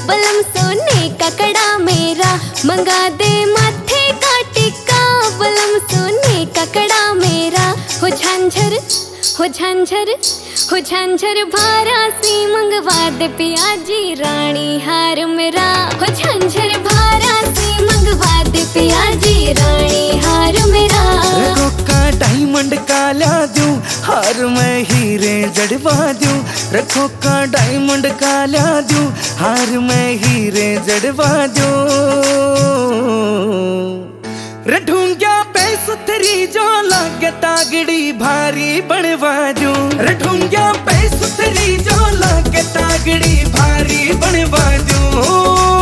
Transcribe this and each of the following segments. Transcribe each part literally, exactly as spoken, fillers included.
बलम सोने का कड़ा मेरा, मंगा दे माथे का टिक्का। बलम सोने का कड़ा मेरा, हो झांझर हो झांझर हो झांझर भारा सी मंगवा दे पियाजी रानी हार मेरा। हो झांझर भारा सी मंगवा दे पियाजी रानी हार मेरा। रखो का डायमंड का ला दूं, हार में हीरे जड़वा दूं। रखो का डायमंड का ला दूं, हार में हीरे जड़वा दूं। रढूंगा पे सुथरी जो लागे तागड़ी भारी बनवा दूं। रढूंगा पे सुथरी जो लागे तागड़ी भारी बनवा दूं।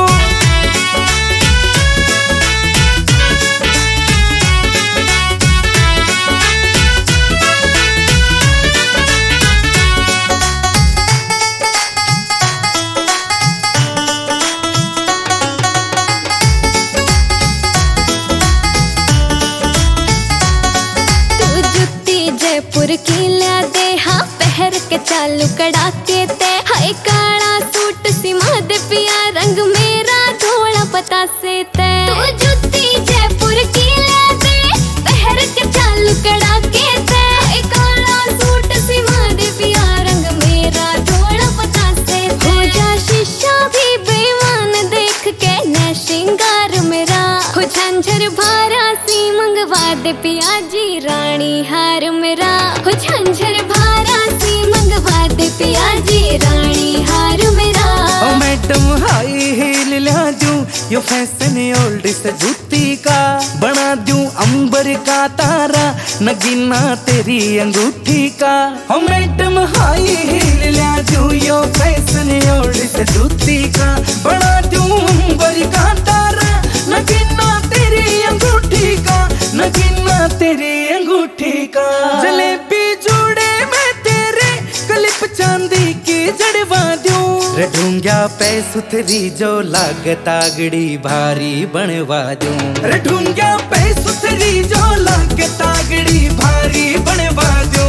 जयपुर की ला दे हाँ पहर के चालू कड़ाके ते। हाय काला सूट सिमा दे पिया रंग मेरा धोला पता से ते। तू जुत्ती जयपुर की ला दे पहर के चालू कड़ाके ते। हाय काला सूट सिमा दे पिया रंग मेरा धोला पता से ते। हो जा शीशा भी बेईमान देख के न श्रृंगार मेरा। हो झांझर भारा सी मंगवा दे पियाजी रानी हार मेरा। हो झांझर भारा सी मंगवा दे पियाजी रानी हार मेरा। ओ मैडम हाई हील ला दूं, यो फैशन ओल्ड से जूती का बना दूं अंबर का तारा नगीना तेरी अंगूठी का। ओ मैडम हाई हील ला दूं, यो फैशन ओल्ड से जूती का बना दूं अंबर का तारा नगीना तेरी अंगूठी का। नगीना तेरी अंगूठी का। जलेबी जोड़े मैं तेरे क्लिप चांदी की जड़वा दूं। रढूंगा पे सुथरी जो लाग तागड़ी भारी बनवा दूं। रढूंगा पे सुथरी जो लाग तागड़ी भारी बनवा दूं।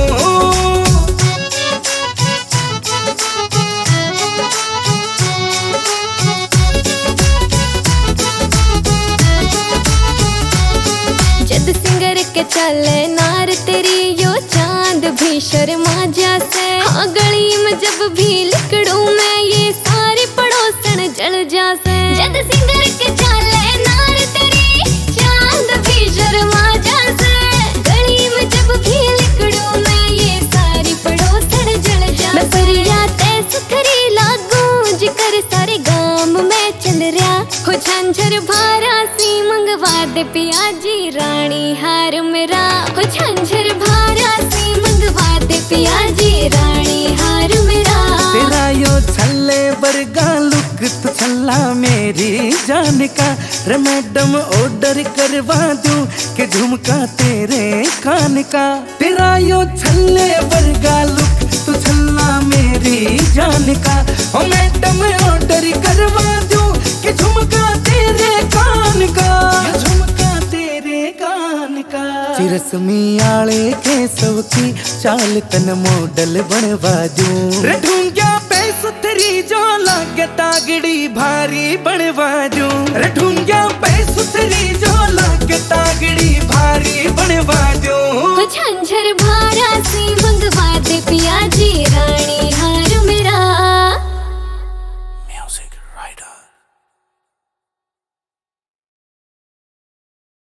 जद सिंगर के चले नार तेरी यो चांद भी शर्मा जासे। हाँ गली में जब भी लिकड़ूं मैं ये सारे पड़ोसन जल जासे। जद सिंगर के चले नार तेरी चांद भी शर्मा जासे। गली में जब भी लिकड़ूं मैं ये सारी पड़ोसन जल जासे। मैं परिया ते सुथरी लागूं जिकर सारे गांव में चल रहा। हो झांझर भारा सी मंगवा दे पियाजी रानी हार मेरा। हो झांझर भारा सी मंगवा दे पियाजी रानी हार मेरा। तेरा यो छल्ले बरगा लुक तो छल्ला मेरी जान का। रे मैडम ऑर्डर करवा दूं के झुमका तेरे कान का। तेरा यो छल्ले बरगा लुक तो छल्ला मेरी जान का। ओ मैडम ऑर्डर करवा दूं के झुमका तेरे कान का। झुमका तेरे कान का। चिरसमी आले के सबकी चाल तन मॉडल बनवा दूं। रढूंगा पे सुथरी जो लागे तागड़ी भारी बनवा दूं। रढूंगा पे सुथरी